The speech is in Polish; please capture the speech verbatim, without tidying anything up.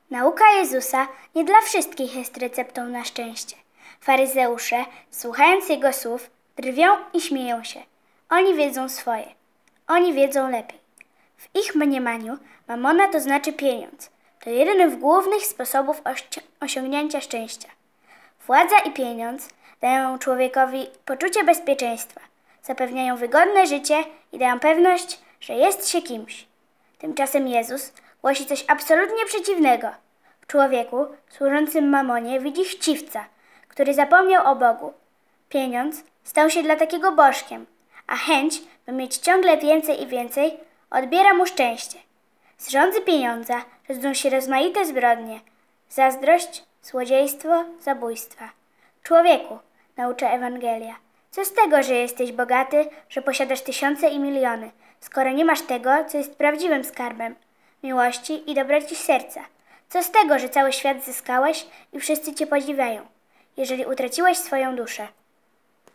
Nauka Jezusa nie dla wszystkich jest receptą na szczęście. Faryzeusze, słuchając Jego słów, drwią i śmieją się. Oni wiedzą swoje. Oni wiedzą lepiej. W ich mniemaniu mamona to znaczy pieniądz. To jeden z głównych sposobów ości- osiągnięcia szczęścia. Władza i pieniądz dają człowiekowi poczucie bezpieczeństwa, zapewniają wygodne życie i dają pewność, że jest się kimś. Tymczasem Jezus głosi coś absolutnie przeciwnego. W człowieku służącym mamonie widzi chciwca, który zapomniał o Bogu. Pieniądz stał się dla takiego bożkiem, a chęć, by mieć ciągle więcej i więcej, odbiera mu szczęście. Z rządzy pieniądza rodzą się rozmaite zbrodnie: zazdrość, złodziejstwo, zabójstwa. Człowieku, naucza Ewangelia, co z tego, że jesteś bogaty, że posiadasz tysiące i miliony, skoro nie masz tego, co jest prawdziwym skarbem, miłości i dobroci serca? Co z tego, że cały świat zyskałeś i wszyscy cię podziwiają, jeżeli utraciłeś swoją duszę?